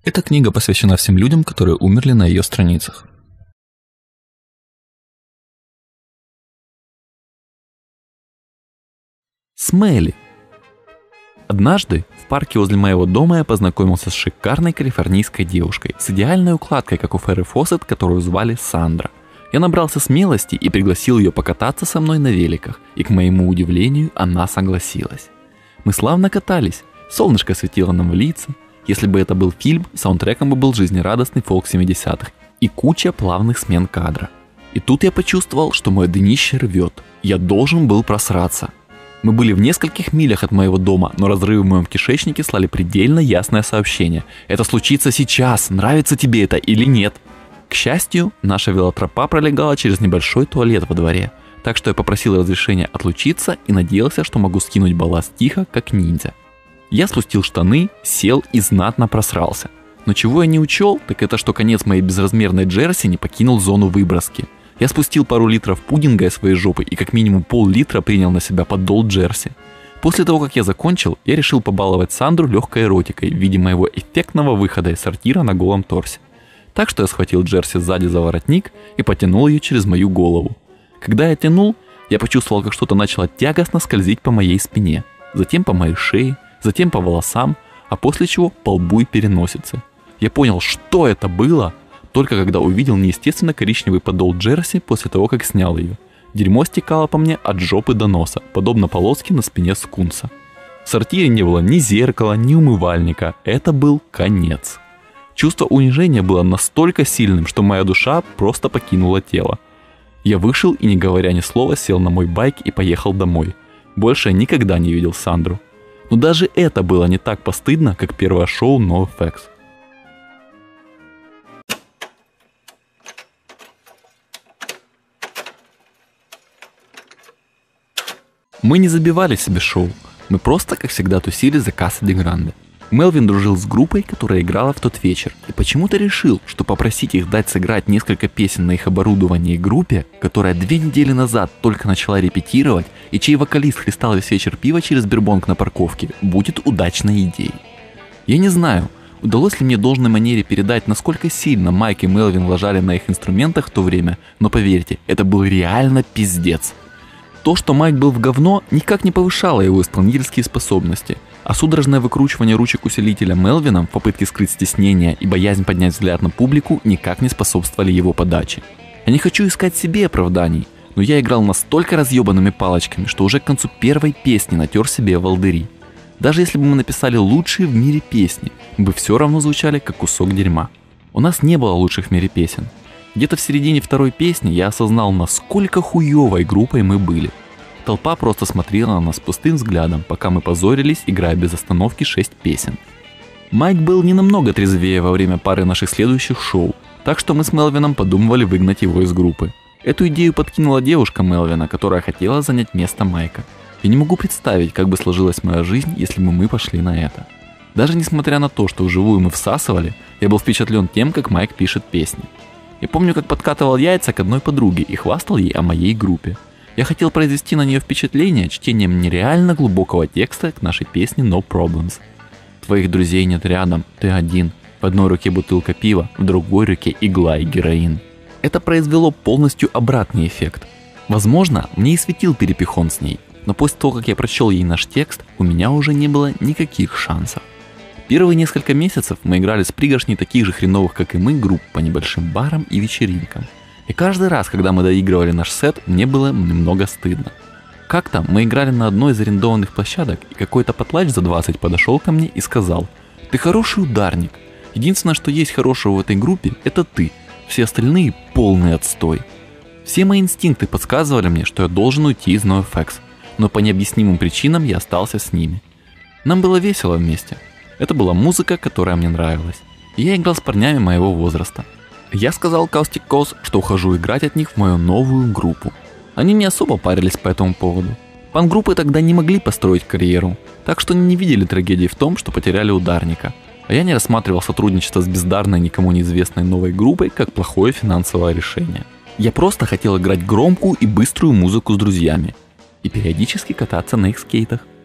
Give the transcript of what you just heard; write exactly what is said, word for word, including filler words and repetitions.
Эта книга посвящена всем людям, которые умерли на ее страницах. Смелли. Однажды в парке возле моего дома я познакомился с шикарной калифорнийской девушкой с идеальной укладкой, как у Ферри Фоссет, которую звали Сандра. Я набрался смелости и пригласил ее покататься со мной на великах, и к моему удивлению она согласилась. Мы славно катались, солнышко светило нам в лица. Если бы это был фильм, саундтреком бы был жизнерадостный фолк семидесятых и куча плавных смен кадра. И тут я почувствовал, что мое днище рвет. Я должен был просраться. Мы были в нескольких милях от моего дома, но разрывы в моем кишечнике слали предельно ясное сообщение. Это случится сейчас, нравится тебе это или нет. К счастью, наша велотропа пролегала через небольшой туалет во дворе, так что я попросил разрешения отлучиться и надеялся, что могу скинуть балласт тихо, как ниндзя. Я спустил штаны, сел и знатно просрался. Но чего я не учел, так это что конец моей безразмерной джерси не покинул зону выброски. Я спустил пару литров пудинга из своей жопы и как минимум пол-литра принял на себя подол джерси. После того, как я закончил, я решил побаловать Сандру легкой эротикой в виде моего эффектного выхода из сортира на голом торсе. Так что я схватил джерси сзади за воротник и потянул ее через мою голову. Когда я тянул, я почувствовал, как что-то начало тягостно скользить по моей спине, затем по моей шее, затем по волосам, а после чего по лбу и переносице. Я понял, что это было, только когда увидел неестественно коричневый подол джерси после того, как снял ее. Дерьмо стекало по мне от жопы до носа, подобно полоске на спине скунса. В сортире не было ни зеркала, ни умывальника, это был конец. Чувство унижения было настолько сильным, что моя душа просто покинула тело. Я вышел и, не говоря ни слова, сел на мой байк и поехал домой. Больше я никогда не видел Сандру. Но даже это было не так постыдно, как первое шоу NoFX. Мы не забивали себе шоу, мы просто, как всегда, тусили за Каса де Гранде. Мелвин дружил с группой, которая играла в тот вечер, и почему-то решил, что попросить их дать сыграть несколько песен на их оборудовании группе, которая две недели назад только начала репетировать, и чей вокалист хлестал весь вечер пива через бирбонг на парковке, будет удачной идеей. Я не знаю, удалось ли мне в должной манере передать, насколько сильно Майк и Мелвин лажали на их инструментах в то время, но поверьте, это был реально пиздец. То, что Майк был в говно, никак не повышало его исполнительские способности, а судорожное выкручивание ручек усилителя Мелвином в попытке скрыть стеснение и боязнь поднять взгляд на публику никак не способствовали его подаче. Я не хочу искать себе оправданий, но я играл настолько разъебанными палочками, что уже к концу первой песни натер себе волдыри. Даже если бы мы написали лучшие в мире песни, мы бы все равно звучали как кусок дерьма. У нас не было лучших в мире песен. Где-то в середине второй песни я осознал, насколько хуевой группой мы были. Толпа просто смотрела на нас пустым взглядом, пока мы позорились, играя без остановки шесть песен. Майк был не намного трезвее во время пары наших следующих шоу, так что мы с Мелвином подумывали выгнать его из группы. Эту идею подкинула девушка Мелвина, которая хотела занять место Майка. Я не могу представить, как бы сложилась моя жизнь, если бы мы пошли на это. Даже несмотря на то, что вживую мы всасывали, я был впечатлен тем, как Майк пишет песни. Я помню, как подкатывал яйца к одной подруге и хвастал ей о моей группе. Я хотел произвести на нее впечатление чтением нереально глубокого текста к нашей песне No Problems. Твоих друзей нет рядом, ты один. В одной руке бутылка пива, в другой руке игла и героин. Это произвело полностью обратный эффект. Возможно, мне и светил перепихон с ней, но после того, как я прочел ей наш текст, у меня уже не было никаких шансов. Первые несколько месяцев мы играли с пригоршней таких же хреновых, как и мы, групп по небольшим барам и вечеринкам. И каждый раз, когда мы доигрывали наш сет, мне было немного стыдно. Как-то мы играли на одной из арендованных площадок, и какой-то потлач за двадцать подошел ко мне и сказал: «Ты хороший ударник. Единственное, что есть хорошего в этой группе, это ты. Все остальные полный отстой». Все мои инстинкты подсказывали мне, что я должен уйти из NoFX, но по необъяснимым причинам я остался с ними. Нам было весело вместе. Это была музыка, которая мне нравилась. И я играл с парнями моего возраста. Я сказал Caustic Cause, что ухожу играть от них в мою новую группу. Они не особо парились по этому поводу. Панк-группы тогда не могли построить карьеру, так что не видели трагедии в том, что потеряли ударника. А я не рассматривал сотрудничество с бездарной, никому неизвестной новой группой как плохое финансовое решение. Я просто хотел играть громкую и быструю музыку с друзьями и периодически кататься на их скейтах.